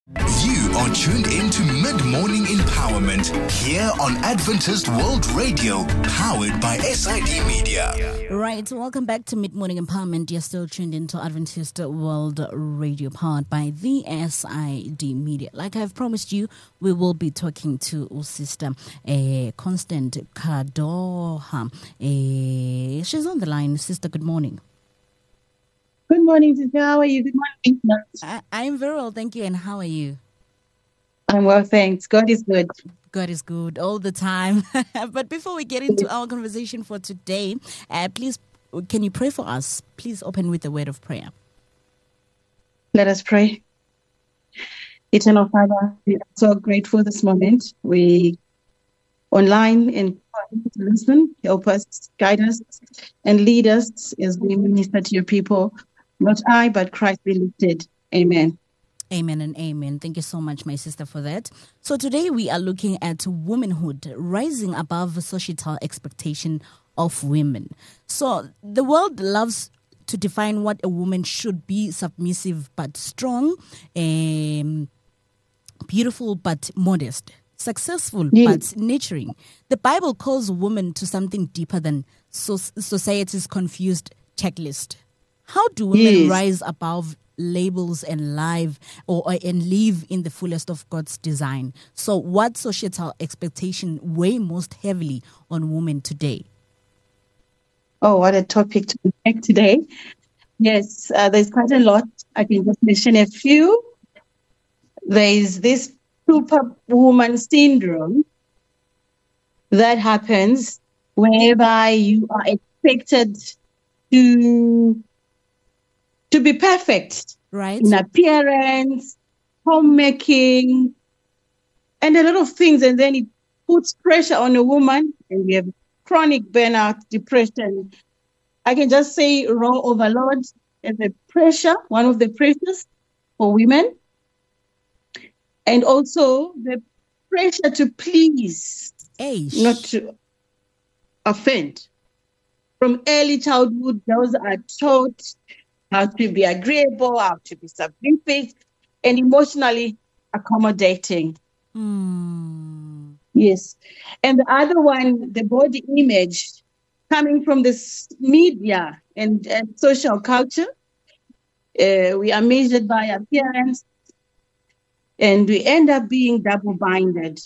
You are tuned into Mid-Morning Empowerment here on Adventist World Radio, powered by SID Media. Right, welcome back to Mid-Morning Empowerment. You're still tuned into Adventist World Radio, powered by the SID Media. Like I've promised you, we will be talking to Sister Constant Kadoha. She's on the line. Sister, good morning. Good morning, sister. How are you? Good morning. I'm very well, thank you. And how are you? I'm well, thanks. God is good. God is good all the time. But before we get into our conversation for today, please, can you pray for us? Please open with a word of prayer. Let us pray. Eternal Father, we are so grateful this moment. We online and to listen, help us, guide us, and lead us as we minister to your people. Not I, but Christ be lifted. Amen. Amen and amen. Thank you so much, my sister, for that. So today we are looking at womanhood, rising above societal expectation of women. So the world loves to define what a woman should be: submissive but strong, beautiful but modest, successful but nurturing. The Bible calls women to something deeper than society's confused checklist. How do women rise above labels and live and live in the fullest of God's design? So what societal expectation weigh most heavily on women today? Oh, what a topic to make today. Yes, there's quite a lot. I can just mention a few. There's this superwoman syndrome that happens whereby you are expected to be perfect, right, in appearance, homemaking, and a lot of things. And then it puts pressure on a woman, and we have chronic burnout, depression. I can just say raw overload as a pressure, one of the pressures for women. And also the pressure to please, not to offend. From early childhood, girls are taught how to be agreeable, how to be submissive, and emotionally accommodating. Yes. And the other one, the body image, coming from this media and social culture. We are measured by appearance, and we end up being double-minded.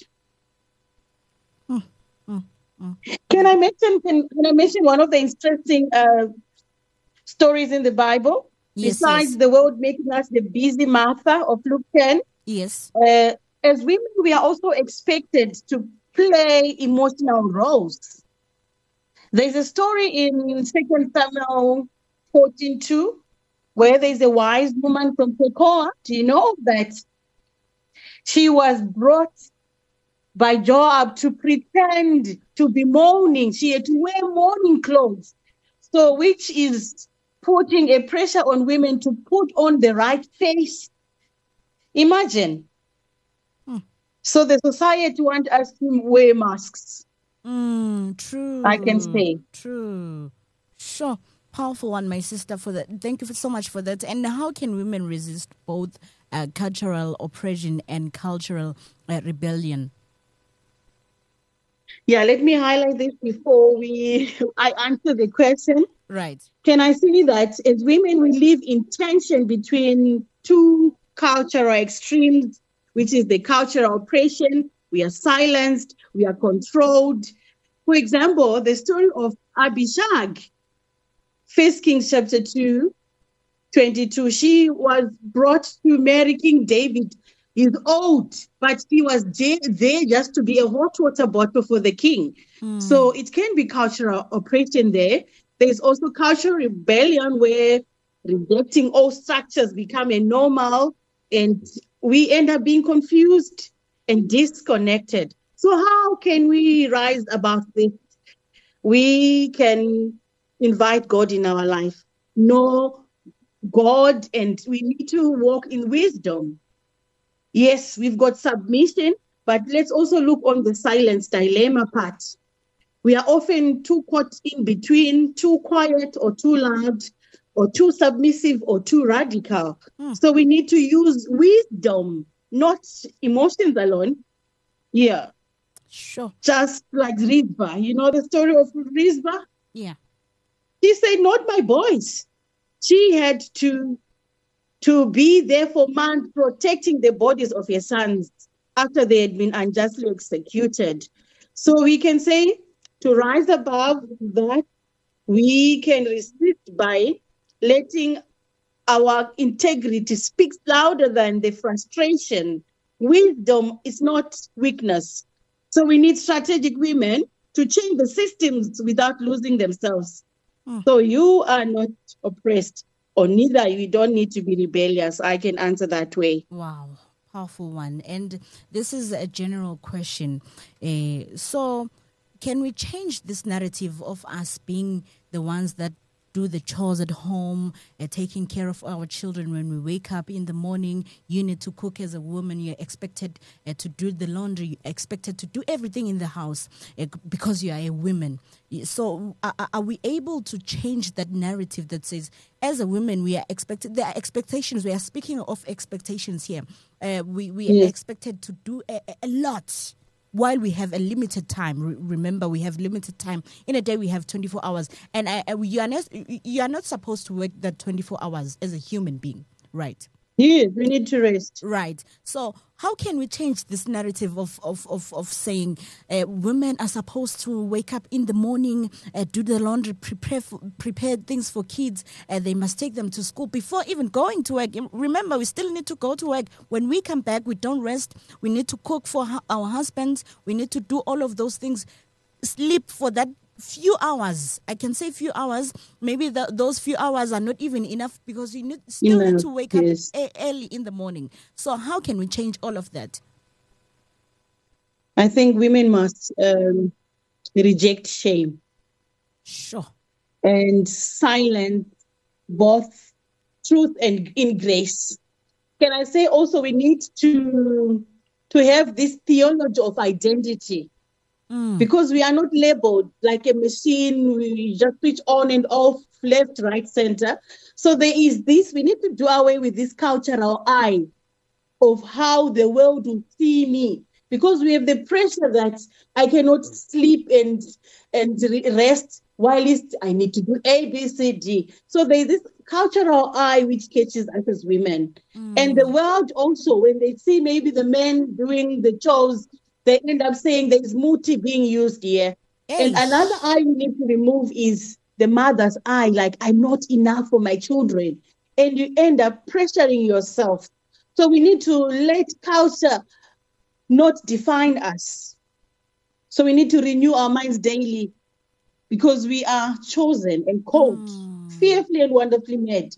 Can I mention one of the interesting stories in the Bible? Besides the world making us the busy Martha of Luke 10. Yes. As women, we are also expected to play emotional roles. There's a story in 2 Samuel 14:2, where there's a wise woman from Tekoa. Do you know that she was brought by Joab to pretend to be mourning? She had to wear mourning clothes. So which is putting a pressure on women to put on the right face. Imagine. So the society wants us to wear masks. True. I can say. True. Sure. Powerful one, my sister, for that. Thank you so much for that. And how can women resist both cultural oppression and cultural rebellion? Yeah, let me highlight this before I answer the question. Right. Can I say that as women, we live in tension between two cultural extremes, which is the cultural oppression. We are silenced. We are controlled. For example, the story of Abishag, 1 Kings chapter 2:22. She was brought to marry King David. He's old, but she was there just to be a hot water bottle for the king. So it can be cultural oppression there. There's also cultural rebellion where rejecting all structures become a normal, and we end up being confused and disconnected. So how can we rise above this? We can invite God in our life, know God, and we need to walk in wisdom. Yes, we've got submission, but let's also look on the silence dilemma part. We are often too caught in between, too quiet or too loud, or too submissive or too radical. So we need to use wisdom not emotions alone. Yeah. Sure. Just like Rizpah. You know the story of Rizpah? Yeah. She said, not my boys. She had to be there for months protecting the bodies of her sons after they had been unjustly executed. So we can say to rise above that, we can resist by letting our integrity speak louder than the frustration. Wisdom is not weakness. So we need strategic women to change the systems without losing themselves. So you are not oppressed, or neither you don't need to be rebellious. I can answer that way. Wow. Powerful one. And this is a general question. So can we change this narrative of us being the ones that do the chores at home, taking care of our children when we wake up in the morning? You need to cook as a woman. You're expected to do the laundry. You're expected to do everything in the house because you are a woman. So are we able to change that narrative that says, as a woman, we are expected, there are expectations. We are speaking of expectations here. We are expected to do a lot. While we have a limited time, remember we have limited time. In a day we have 24 hours, and you are not supposed to work that 24 hours as a human being, right? Yes, we need to rest. Right. So how can we change this narrative of saying women are supposed to wake up in the morning, do the laundry, prepare things for kids, they must take them to school before even going to work. Remember, we still need to go to work. When we come back, we don't rest. We need to cook for our husbands. We need to do all of those things. Sleep for that few hours. I can say few hours. Maybe those few hours are not even enough because you still need to wake up early in the morning. So how can we change all of that? I think women must reject shame. Sure. And silence both truth and in grace. Can I say also we need to have this theology of identity. Because we are not labeled like a machine, we just switch on and off, left, right, center. So there is this, we need to do away with this cultural eye of how the world will see me. Because we have the pressure that I cannot sleep and rest while I need to do A, B, C, D. So there is this cultural eye which catches us as women. And the world also, when they see maybe the men doing the chores, they end up saying there's muti being used here. And another eye we need to remove is the mother's eye, like I'm not enough for my children. And you end up pressuring yourself. So we need to let culture not define us. So we need to renew our minds daily because we are chosen and called, fearfully and wonderfully made.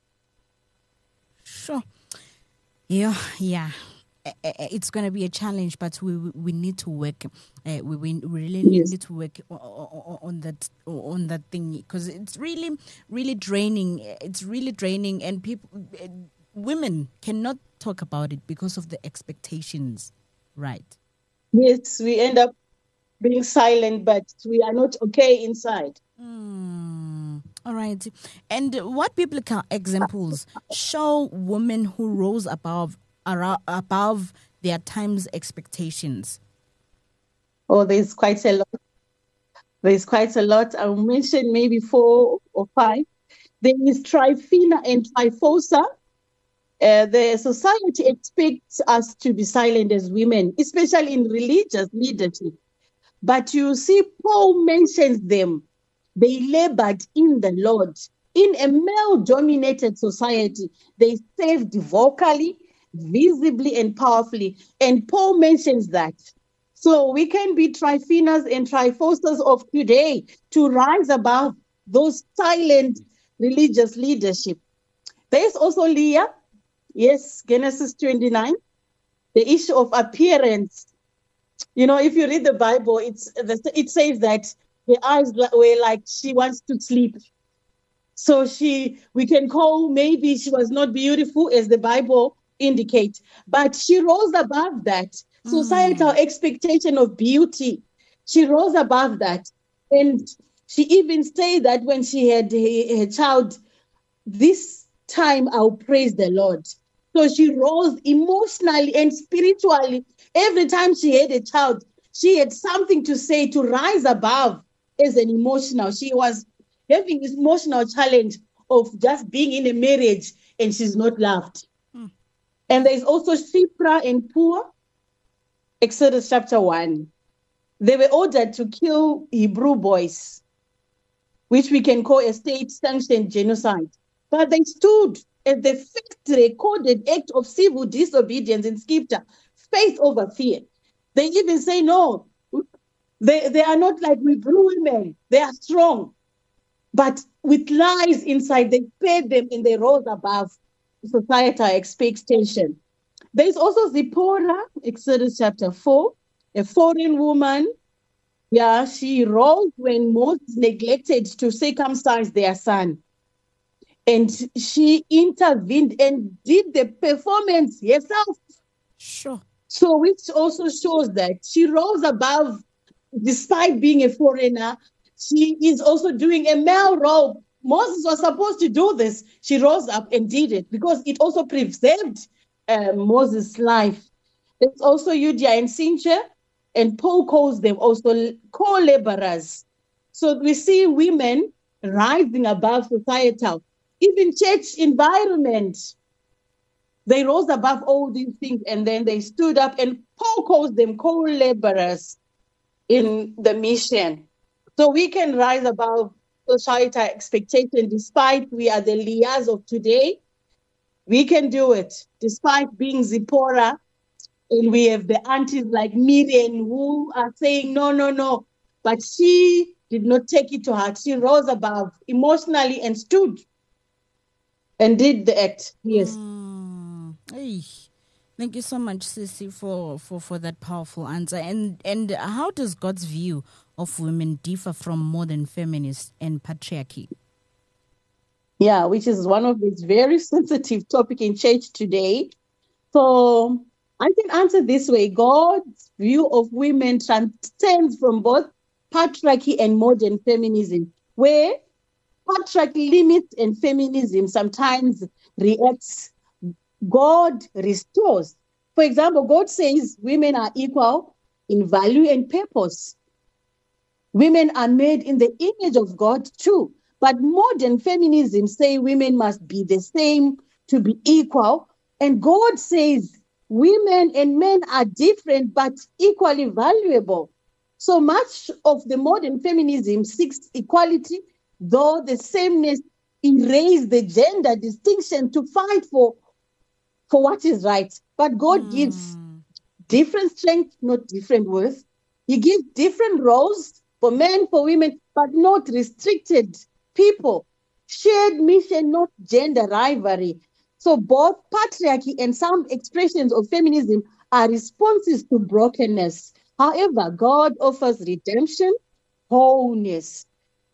Sure. Yeah. It's going to be a challenge, but we need to work. We really need to work on that thing because it's really draining. It's really draining, and women cannot talk about it because of the expectations, right? Yes, we end up being silent, but we are not okay inside. All right. And what biblical examples show women who rose above their time's expectations? Oh, there's quite a lot. I'll mention maybe 4 or 5. There is Tryphena and Tryphosa. The society expects us to be silent as women, especially in religious leadership. But you see, Paul mentions them. They labored in the Lord. In a male-dominated society, they served vocally, visibly and powerfully. And Paul mentions that. So we can be Tryphenas and Tryphosas of today to rise above those silent religious leadership. There's also Leah. Yes, Genesis 29. The issue of appearance. You know, if you read the Bible, it says that her eyes were like she wants to sleep. So we can call maybe she was not beautiful as the Bible indicate, but she rose above that societal expectation of beauty. She rose above that, and she even said that when she had her child, this time I'll praise the Lord. So she rose emotionally and spiritually. Every time she had a child, she had something to say to rise above as an emotional. She was having this emotional challenge of just being in a marriage and she's not loved. And there's also Shipra and Puah, Exodus chapter 1. They were ordered to kill Hebrew boys, which we can call a state-sanctioned genocide. But they stood at the fifth recorded act of civil disobedience in Scripture, faith over fear. They even say, no, they are not like Hebrew women. They are strong. But with lies inside, they paid them and they rose above societal expectation. There's also Zipporah, Exodus chapter 4, a foreign woman. Yeah, she rose when Moses neglected to circumcise their son. And she intervened and did the performance herself. Sure. So which also shows that she rose above, despite being a foreigner. She is also doing a male role. Moses was supposed to do this. She rose up and did it because it also preserved Moses' life. There's also Euodia and Syntyche, and Paul calls them also co-laborers. So we see women rising above societal, even church environment. They rose above all these things and then they stood up, and Paul calls them co-laborers in the mission. So we can rise above societal expectation despite we are the Leahs of today. We can do it despite being Zipporah, and we have the aunties like Miriam who are saying no, no, no. But she did not take it to heart. She rose above emotionally and stood and did the act. Yes. Hey. Thank you so much, Sissy, for that powerful answer. And how does God's view of women differ from modern feminists and patriarchy? Yeah, which is one of these very sensitive topic in church today. So I can answer this way. God's view of women transcends from both patriarchy and modern feminism, where patriarchy limits and feminism sometimes reacts. God restores. For example, God says women are equal in value and purpose. Women are made in the image of God too. But modern feminism say women must be the same to be equal. And God says women and men are different but equally valuable. So much of the modern feminism seeks equality, though the sameness erase the gender distinction to fight for what is right. But God gives different strength, not different worth. He gives different roles for men, for women, but not restricted people. Shared mission, not gender rivalry. So both patriarchy and some expressions of feminism are responses to brokenness. However, God offers redemption, wholeness.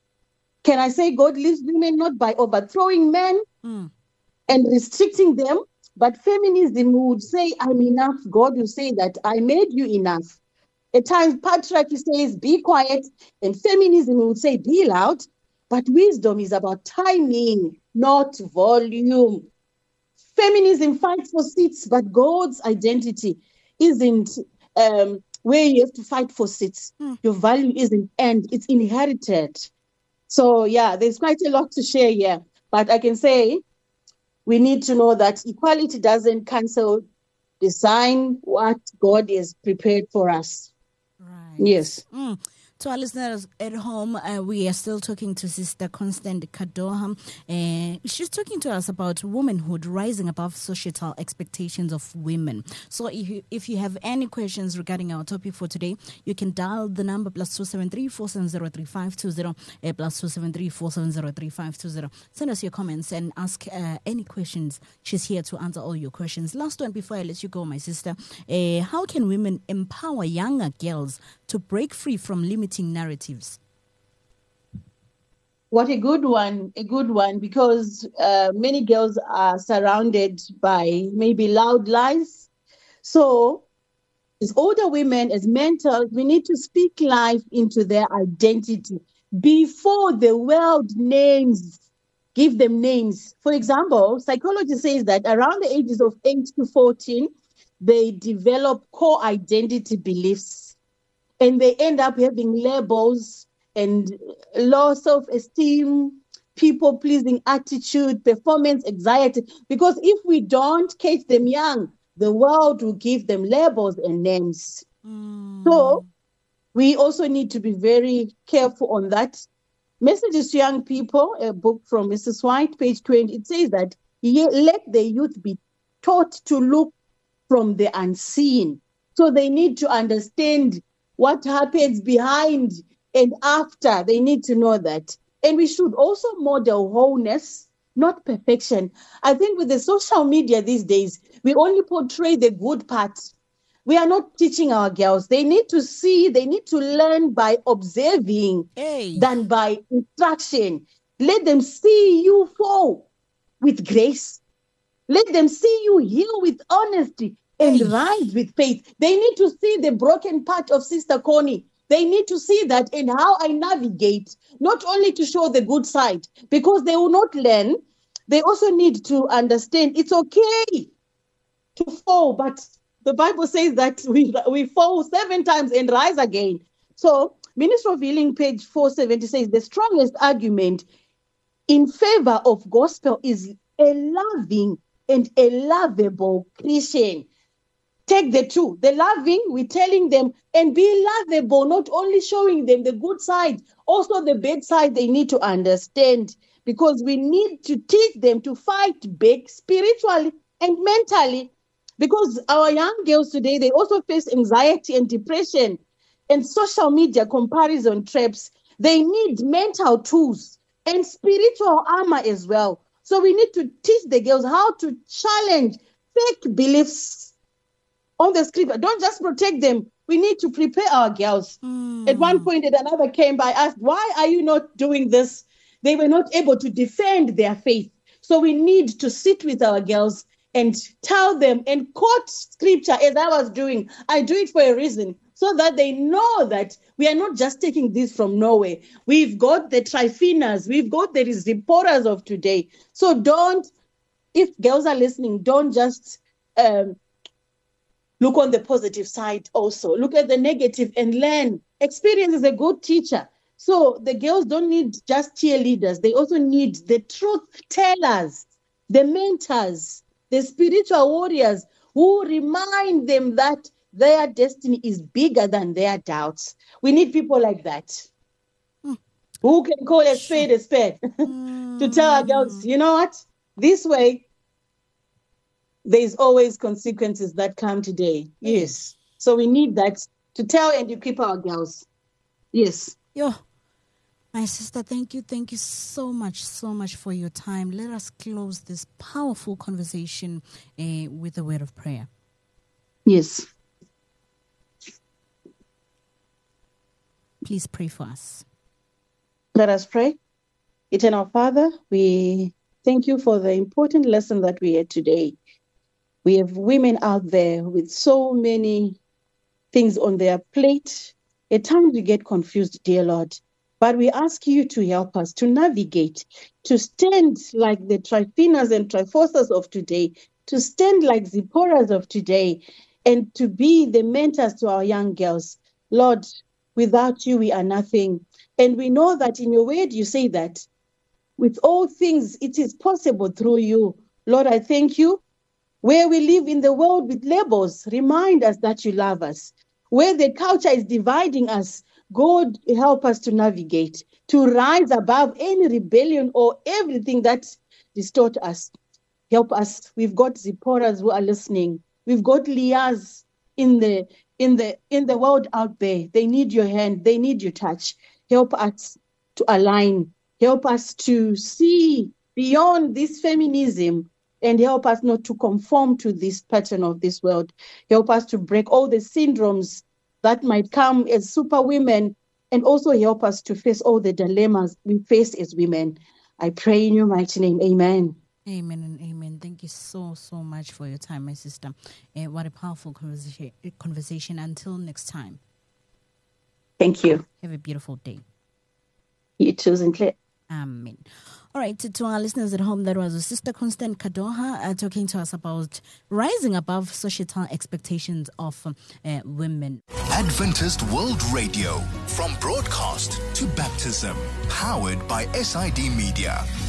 Can I say God leaves women not by overthrowing men and restricting them, but feminism would say, I'm enough. God will say that I made you enough. At times, patriarchy says, be quiet, and feminism would say, be loud. But wisdom is about timing, not volume. Feminism fights for seats, but God's identity isn't where you have to fight for seats. Your value isn't earned, it's inherited. So, yeah, there's quite a lot to share here. But I can say we need to know that equality doesn't cancel, design what God has prepared for us. Right. Yes. To our listeners at home, we are still talking to Sister Constant Kadoha. She's talking to us about womanhood rising above societal expectations of women. So if you have any questions regarding our topic for today, you can dial the number +273 470 3520 +273 470 3520. Send us your comments and ask any questions. She's here to answer all your questions. Last one before I let you go, my sister. How can women empower younger girls to break free from limiting narratives? What a good one, because many girls are surrounded by maybe loud lies. So as older women, as mentors, we need to speak life into their identity before the world names give them names. For example, psychology says that around the ages of 8 to 14, they develop core identity beliefs, and they end up having labels and low self-esteem, people-pleasing attitude, performance anxiety. Because if we don't catch them young, the world will give them labels and names. So we also need to be very careful on that. Messages to Young People, a book from Mrs. White, page 20, it says that let the youth be taught to look from the unseen. So they need to understand what happens behind and after. They need to know that. And we should also model wholeness, not perfection. I think with the social media these days, we only portray the good parts. We are not teaching our girls. They need to see, they need to learn by observing than by instruction. Let them see you fall with grace. Let them see you heal with honesty and rise with faith. They need to see the broken part of Sister Connie. They need to see that in how I navigate, not only to show the good side, because they will not learn. They also need to understand it's okay to fall, but the Bible says that we fall 7 times and rise again. So Ministry of Healing, page 470 says the strongest argument in favor of gospel is a loving and a lovable Christian. Take the two. The loving, we're telling them, and be lovable, not only showing them the good side, also the bad side they need to understand, because we need to teach them to fight back spiritually and mentally. Because our young girls today, they also face anxiety and depression and social media comparison traps. They need mental tools and spiritual armor as well. So we need to teach the girls how to challenge fake beliefs on the scripture. Don't just protect them. We need to prepare our girls. At one point, another came by, asked, why are you not doing this? They were not able to defend their faith. So we need to sit with our girls and tell them and quote scripture as I was doing. I do it for a reason, so that they know that we are not just taking this from nowhere. We've got the Tryphinas, we've got the Zipporahs of today. So if girls are listening, don't just look on the positive side also. Look at the negative and learn. Experience is a good teacher. So the girls don't need just cheerleaders. They also need the truth tellers, the mentors, the spiritual warriors who remind them that their destiny is bigger than their doubts. We need people like that who can call a spade to tell our girls, you know what? This way, there's always consequences that come today. Yes. So we need that to tell and equip our girls. Yes. My sister, thank you so much for your time. Let us close this powerful conversation with a word of prayer. Yes. Please pray for us. Let us pray. Eternal Father, we thank you for the important lesson that we had today. We have women out there with so many things on their plate. At times we get confused, dear Lord. But we ask you to help us to navigate, to stand like the Tryphinas and Tryphosas of today, to stand like Zipporahs of today, and to be the mentors to our young girls. Lord, without you, we are nothing. And we know that in your word, you say that with all things, it is possible through you. Lord, I thank you. Where we live in the world with labels, remind us that you love us. Where the culture is dividing us, God, help us to navigate, to rise above any rebellion or everything that distorts us. Help us. We've got Zipporahs who are listening. We've got Leahs in the world out there. They need your hand. They need your touch. Help us to align. Help us to see beyond this feminism, and help us not to conform to this pattern of this world. Help us to break all the syndromes that might come as super women, and also help us to face all the dilemmas we face as women. I pray in your mighty name. Amen. Amen and amen. Thank you so much for your time, my sister. What a powerful conversation. Until next time. Thank you. Have a beautiful day. You too, Sinclair. Amen. All right, to our listeners at home, that was Sister Constant Kadoha talking to us about rising above societal expectations of women. Adventist World Radio, from broadcast to baptism, powered by SID Media.